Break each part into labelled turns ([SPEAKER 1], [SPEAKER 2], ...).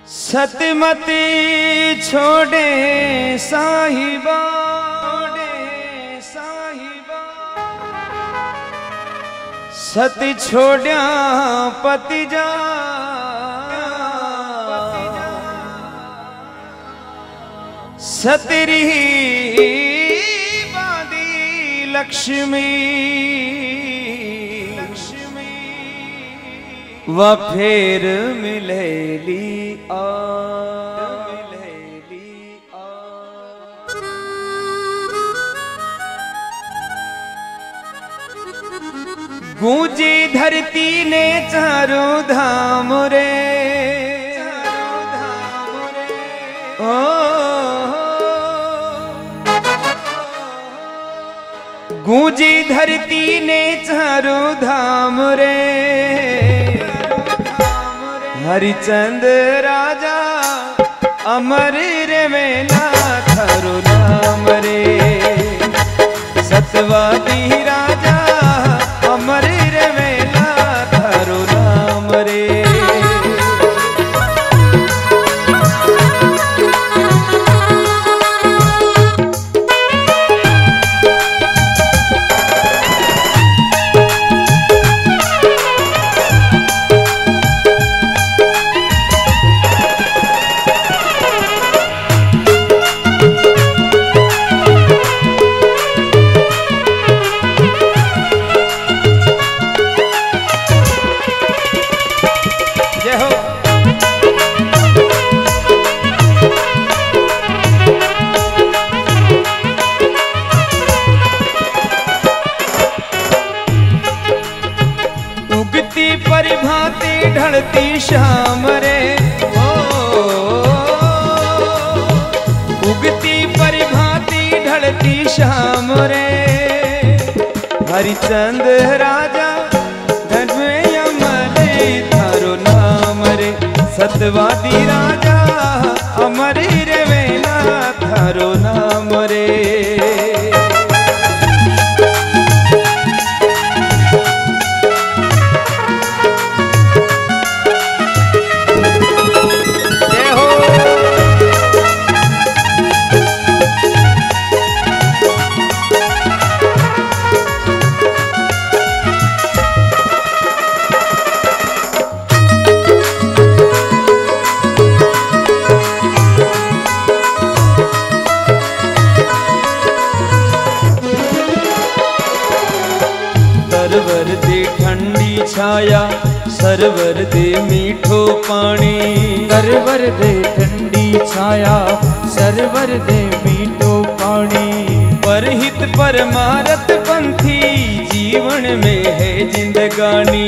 [SPEAKER 1] सतमती छोड़े साहिबा, सत छोड़िया पति जा, सतरी बादी लक्ष्मी, व फिर मिलेली आ, गूंजी धरती ने चारों धाम रे, ओ गूंजी धरती ने चारों धाम रे, हरिचंद राजा अमर रे मेला थारो नाम रे, सतवादी राजा अमर रे मेला थारो नाम रे। परिभाती ढलती शाम रे, ओ उगती परिभाती ढलती शाम रे, हरिचंद राजा धर्म अमर थारो नाम रे, सतवादी राजा अमर रे मेला थारो नाम रे। सरवर दे ठंडी छाया, सरवर दे मीठो पानी,
[SPEAKER 2] सरवर दे ठंडी छाया, सरवर दे मीठो पानी,
[SPEAKER 1] परहित परमारथ पंथी जीवन में है जिंदगानी,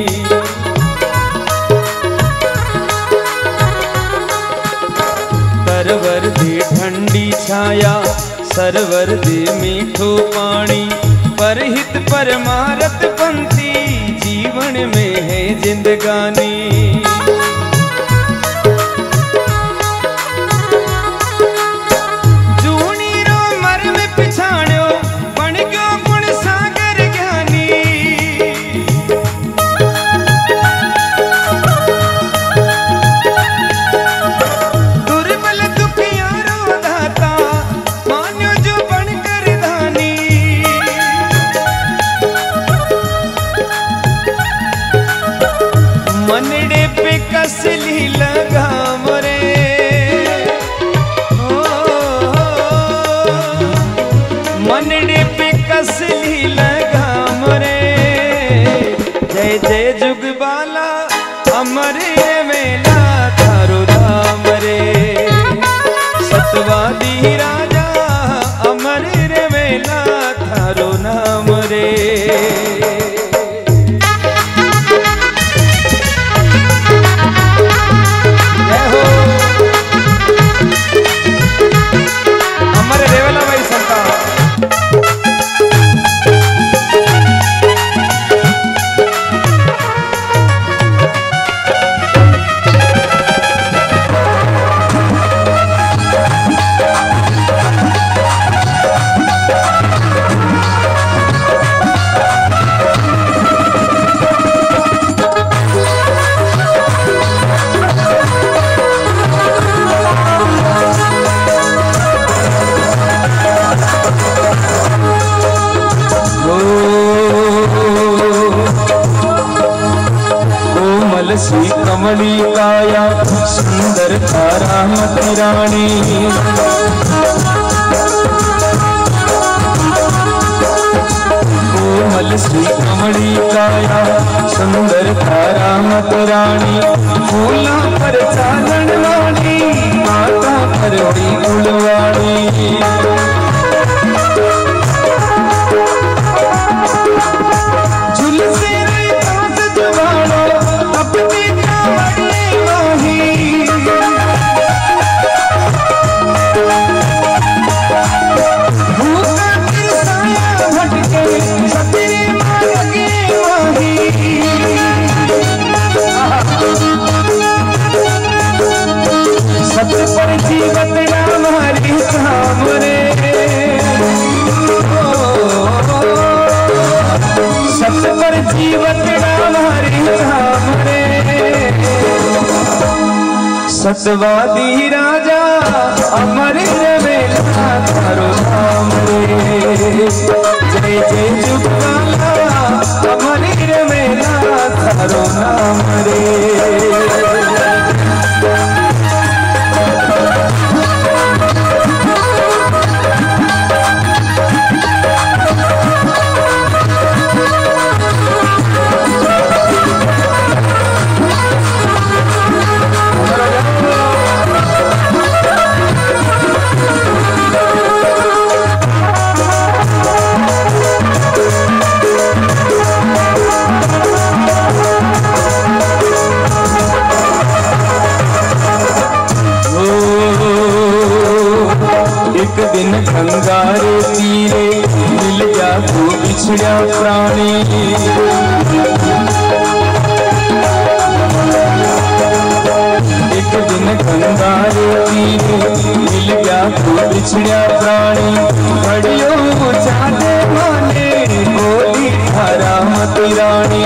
[SPEAKER 1] सरवर दे ठंडी छाया, सरवर दे मीठो पानी, परहित परमारथ पंथी जीवन में है जिंदगानी। जूनी रो मर्म पिछाण्यो बन गयो गुण सागर ज्ञानी, दुर्बल दुखियारो दाता मान्यो जो बनकर धानी, मनड़े पे कसली लगाम रे, मनड़े पे कसली लगाम रे, जय जय जुगबाला अमर रे मेला थारो नाम रे, सतवादी राजा अमर रे मेला थारो नाम रे। सी कमली काया सुंदर तारा मती रानी। कोमल सी कमली काया सुंदर तारा मती रानी। फूला पर चालन वाली माता करवड़ी गुलवाड़ी। झुलसे अपनी कावड़ी माही। भूखा तिरसाया भटके सतरे मांगे माही। सत पर जीवत राम हरि धाम रे। सत पर जीवत राम हरि धाम रे। सतवादी राजा अमर रवेला थारो नाम रे। जय जय जुगवाला अमर रवेला थारो नाम रे। एक दिन गंगारे तीरे मिल गया तू बिछड़ा प्राणी। एक दिन गंगारे तीरे मिल गया तू बिछड़ा प्राणी। घड़ियों जाने माने बोली थारा मती रानी।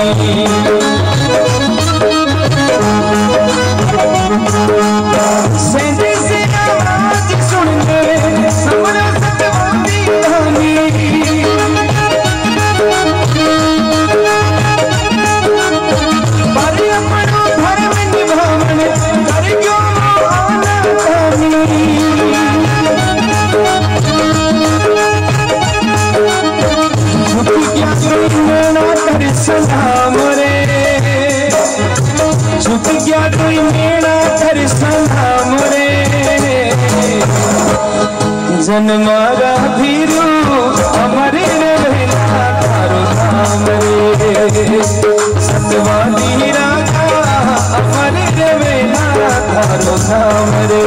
[SPEAKER 1] सेंधे से आवाज सुन ले समरा सतवादी रानी। पर अपनो धर्म निभावन कर क्यों आना जानी। झुक गया कोई मेरा कर सलाम रे। झुक गया कोई मेरा कर सलाम रे। जन्मारा भीरू अमर रवेला थारो नाम रे। सतवादी राजा अमर रवेला थारो नाम रे।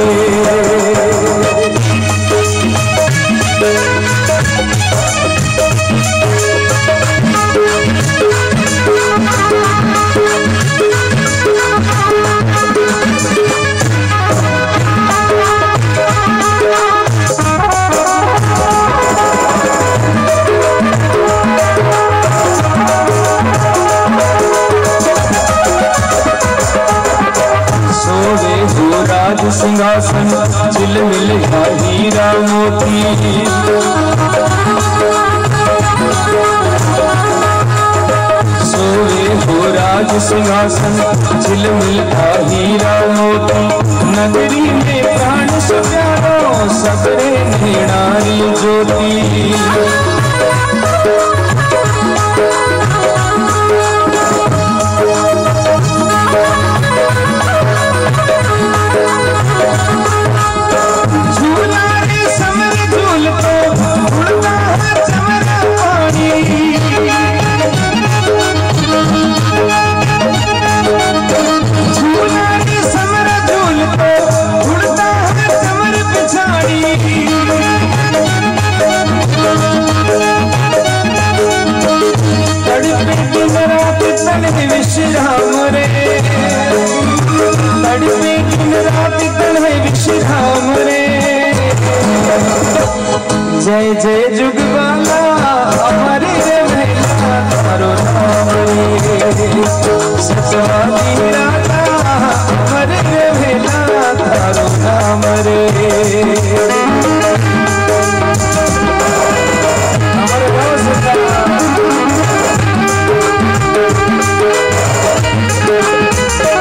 [SPEAKER 1] राज सिंहासन झिलमिल हीरा मोती। सोए हो राज सिंहासन झिलमिल हीरा मोती। नगरी में प्राण सुप्यारो सबरे नेणारी ज्योति। झूला रे समर झूलते उड़ता है चमरा पानी। झूला रे समर झूलते उड़ता है चमर पिछाड़ी। तड़पे दिन रात तन विश्राम रे। तड़पे दिन रात तन विश्राम रे। जय जय जुगवाला अमर रवेला थारो नाम रे। सतवादी राजा अमर रवेला थारो नाम रे। अमर गाँव से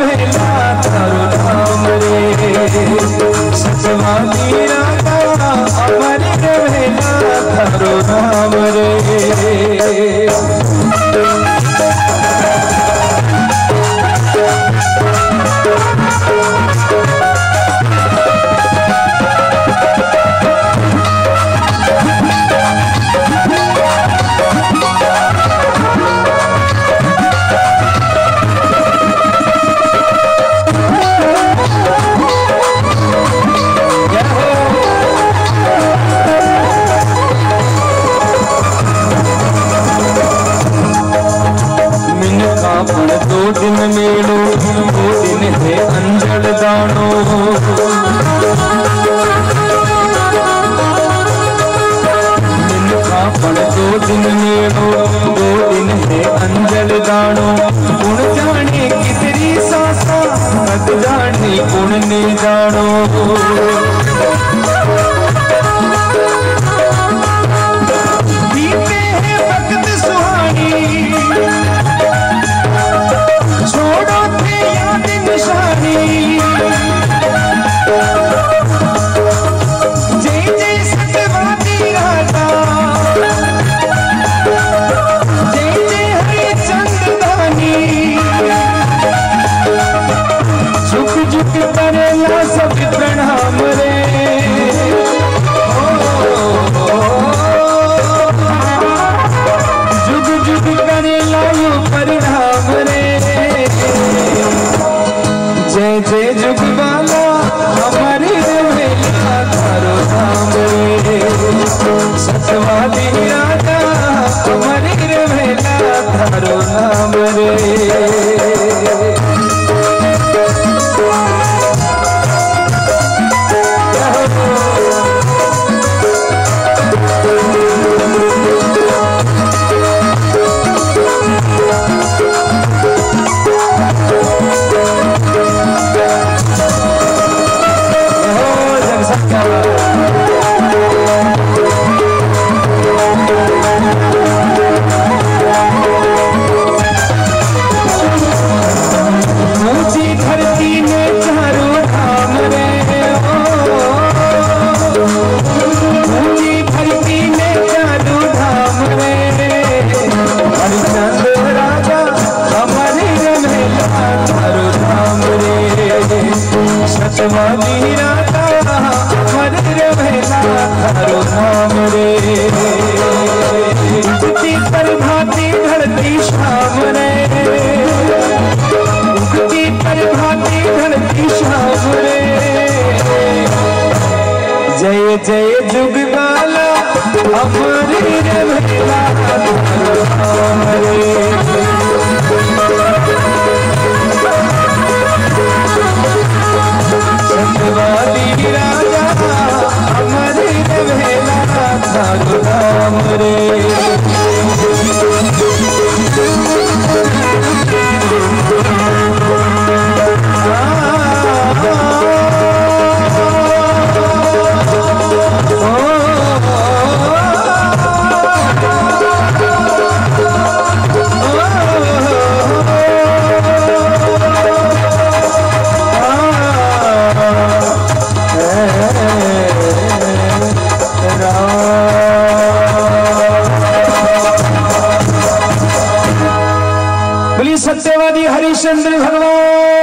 [SPEAKER 1] रवेला थारो नाम रे। सतवादी राजा अमर रवेला थारो नाम रे। दो दिन मेलो दो दिन है अंजल दानो। दो दिन मेलो दो दिन है अंजल दानो। गुण जाने कितनी सासा मत जाने गुण ने जानो। बीते है वक्त सुहानी छोड़ो थे याद निशानी। जय जय सतवादी राजा जय जय हरि चंद्रदानी। झुक झुक करेला सब प्रणाम रे। झुक झुक करेला यो परिणाम रे। जय जय जुगवाला हमारी रवेला थारो नाम रे। सतवादी राजा हमारी रवेला थारो नाम रे। ऊंची धरती में चारों धाम रे। ऊंची धरती में चारों धाम रे। हरिचंद्र राजा हमारे रवेला थारो नाम रे। सतवादी राजा हमारे रवेला थारो नाम रे। उगती प्रभाती ढलती शाम रे। उगती प्रभाती ढलती शाम रे। जय जय जुगवाला हमारे रवेला थारो नाम रे। सतवादी राजा हमारे रवेला थारो नाम रे। बोलिए सत्यवादी हरिश्चंद्र भगवान।